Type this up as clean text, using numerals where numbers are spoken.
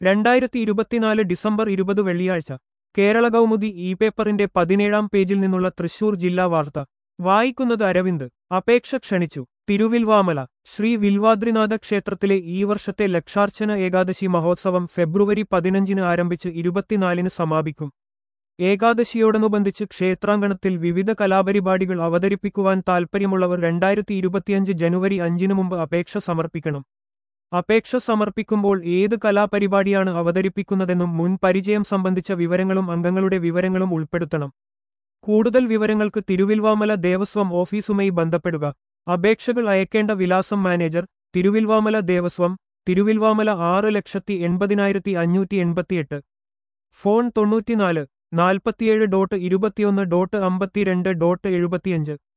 2024 December 20 വെള്ളിയാഴ്ച Kerala Kaumudi E പേപ്പറിന്റെ 17-ാം പേജിൽ നിന്നുള്ള തൃശൂർ ജില്ലാ വാർത്ത വായിക്കുന്നത് അരവിന്ദ്. അപേക്ഷ ക്ഷണിച്ചു. തിരുവിൽവാമല ശ്രീ വിൽവാദ്രിനാഥ ക്ഷേത്രത്തിലെ ഈ വർഷത്തെ ലക്ഷാർച്ചന ഏകാദശി മഹോത്സവം ഫെബ്രുവരി 15-ന് ആരംഭിച്ച് 24-ന് സമാപിക്കും. ഏകാദശിയോടനുബന്ധിച്ച് ക്ഷേത്രാങ്കണത്തിൽ വിവിധ കലാപരിപാടികൾ അവതരിപ്പിക്കുവാൻ താൽപ്പര്യമുള്ളവർ 2025 ജനുവരി 5-ന് മുമ്പ് അപേക്ഷ സമർപ്പിക്കണം. അപേക്ഷ സമർപ്പിക്കുമ്പോൾ ഏത് കലാപരിപാടിയാണ് അവതരിപ്പിക്കുന്നതെന്നും മുൻ പരിചയം സംബന്ധിച്ച വിവരങ്ങളും അംഗങ്ങളുടെ വിവരങ്ങളും ഉൾപ്പെടുത്തണം. കൂടുതൽ വിവരങ്ങൾക്ക് തിരുവിൽവാമല ദേവസ്വം ഓഫീസുമായി ബന്ധപ്പെടുക. അപേക്ഷകൾ അയക്കേണ്ട വിലാസം: മാനേജർ, തിരുവിൽവാമല ദേവസ്വം, തിരുവിൽവാമല 6,80,588. ഫോൺ 94 47.21.52.75.